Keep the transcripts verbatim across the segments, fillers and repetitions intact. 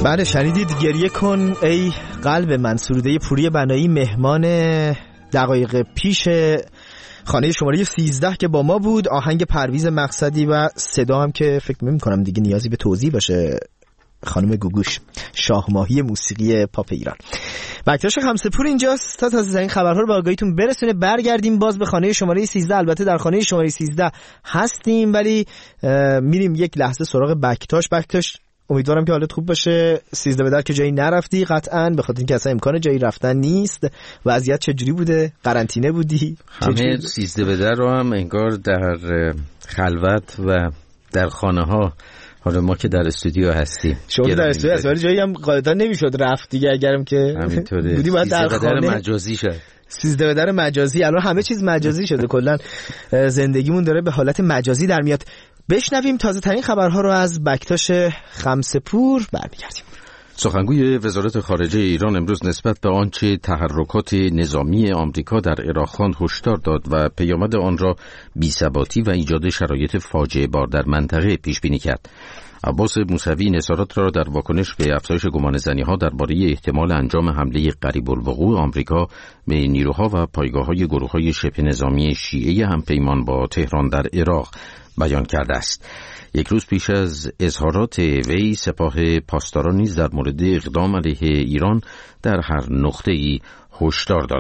بله شنیدید گریه کن ای قلب من، سروده پوری بنایی مهمان دقایق پیش خانه شماره سیزده که با ما بود. آهنگ پرویز مقصدی و صدا هم که فکر نمی‌کنم دیگه نیازی به توضیح باشه، خانم گوگوش، شاه ماهی موسیقی پاپ ایران. بکتاش خمسه‌پور اینجاست تا تازه این خبرها رو به آگاهیتون برسونه. برگردیم باز به خانه شماره سیزده. البته در خانه شماره سیزده هستیم ولی میریم یک لحظه سراغ بکتاش. بکتاش امیدوارم که حالت خوب باشه. سیزده به در که جایی نرفتی قطعاً، به خاطر اینکه اصلا امکان جایی رفتن نیست. وضعیت چجوری بوده؟ قرنطینه بودی؟ همه سیزده به در رو هم انگار در خلوت و در خانه ها، حالا ما که در استودیو هستیم، شما در استودیو هستی ولی جایی هم قاعدتا نمیشد رفت دیگه. اگرم که بودی باید در خانه. مجازی شد. سیزده به در مجازی. الان همه چیز مجازی شده، کلا زندگیمون داره به حالت مجازی در میاد. بشنویم تازه ترین خبرها رو از بکتاش خمسه‌پور، برمیگردیم. سخنگوی وزارت خارجه ایران امروز نسبت به آنچه تحرکات نظامی آمریکا در عراق خواند هشدار داد و پیامد آن را بی‌ثباتی و ایجاد شرایط فاجعه بار در منطقه پیش بینی کرد. عباس موسوی نظارت را در واکنش به افزایش گمانه‌زنی‌ها درباره احتمال انجام حمله قریب الوقوع آمریکا به نیروها و پایگاه‌های گروه‌های شبه نظامی شیعه همپیمان با تهران در عراق بیان کرده است. یک روز پیش از اظهارات وی، سپاه پاسداران نیز در مورد اقدام علیه ایران در هر نقطه‌ای هشدار داد.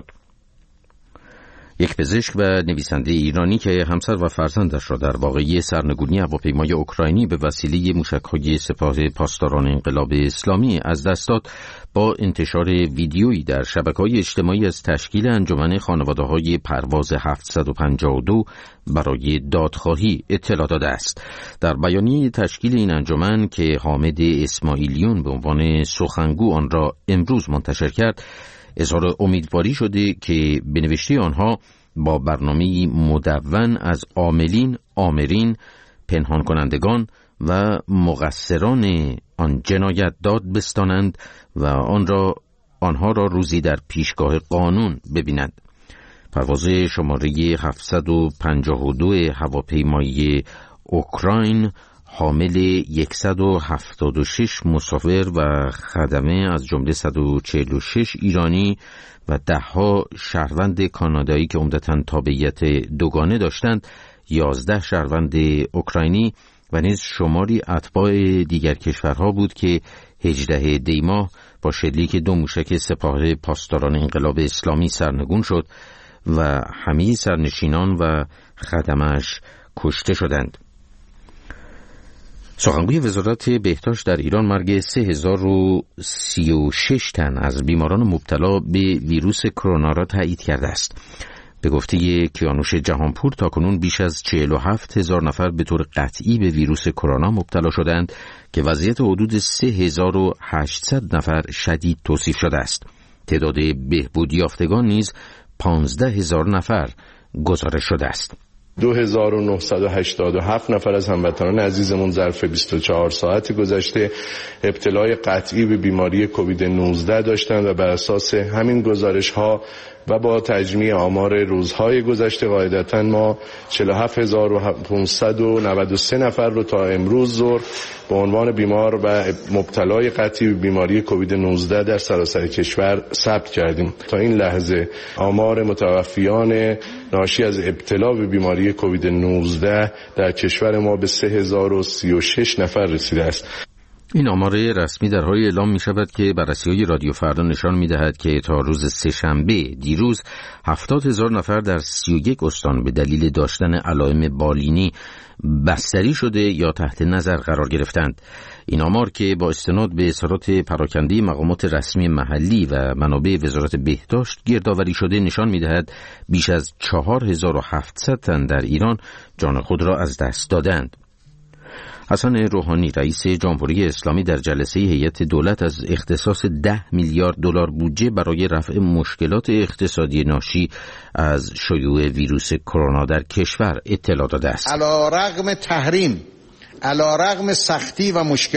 یک پزشک و نویسنده ایرانی که همسر و فرزندش را در واقعه سرنگونی هواپیمای اوکراینی به وسیله موشک‌های سپاه پاسداران انقلاب اسلامی از دست داد، با انتشار ویدیویی در شبکه‌های اجتماعی از تشکیل انجمن خانواده‌های پرواز هفتصد و پنجاه و دو برای دادخواهی اطلاع داده است. در بیانیه تشکیل این انجمن که حامد اسماعیلیون به عنوان سخنگو آن را امروز منتشر کرد، اظهار امیدواری شده که به نوشته آنها با برنامه‌ای مدون از عاملین، آمرین، پنهان کنندگان و مقصران آن جنایت داد بستانند و آن را آنها را روزی در پیشگاه قانون ببینند. پرواز شماره هفتصد و پنجاه و دو هواپیمای اوکراین حامل صد و هفتاد و شش مسافر و خدمه از جمله صد و چهل و شش ایرانی و ده‌ها شهروند کانادایی که عمدتاً تابعیت دوگانه داشتند، یازده شهروند اوکراینی و نیز شماری اتباع دیگر کشورها بود که هجدهم دی ماه با شلیک دو موشک سپاه پاسداران انقلاب اسلامی سرنگون شد و همه سرنشینان و خدمش کشته شدند. سخنگوی وزارت بهداشت در ایران مرگ سه هزار و سی و شش تن از بیماران مبتلا به ویروس کرونا را تایید کرده است. به گفته کیانوش جهانپور تاکنون بیش از چهل و هفت هزار نفر به طور قطعی به ویروس کرونا مبتلا شدند که وضعیت حدود سه هزار و هشتصد نفر شدید توصیف شده است. تعداد بهبود یافتگان نیز پانزده هزار نفر گزارش شده است. دو هزار و نهصد و هشتاد و هفت نفر از هموطنان عزیزمون ظرف بیست و چهار ساعت گذشته ابتلای قطعی به بیماری کووید نوزده داشتند و بر اساس همین گزارش ها و با تجمیع آمار روزهای گذشته قاعدتاً ما چهل و هفت هزار و پانصد و نود و سه نفر رو تا امروز ظهر به عنوان بیمار و مبتلای قطعی به بیماری کووید نوزده در سراسر کشور ثبت کردیم. تا این لحظه آمار متوفیان ناشی از ابتلا به بیماری کووید نوزده در کشور ما به سه هزار و سی و شش نفر رسیده است. این آمار رسمی در حالی اعلام می شود که بررسی‌های رادیو فردا نشان می دهد که تا روز سه‌شنبه دیروز هفتاد هزار نفر در سی و یک استان به دلیل داشتن علائم بالینی بستری شده یا تحت نظر قرار گرفتند. این آمار که با استناد به اظهارات پراکنده مقامات رسمی محلی و منابع وزارت بهداشت گردآوری شده نشان می دهد بیش از چهار هزار و هفتصد تن در ایران جان خود را از دست دادند. حسن روحانی رئیس جمهوری اسلامی در جلسه هیئت دولت از اختصاص ده میلیارد دلار بودجه برای رفع مشکلات اقتصادی ناشی از شیوع ویروس کرونا در کشور اطلاع داده است. علی رغم تحریم، علی رغم سختی و مشکل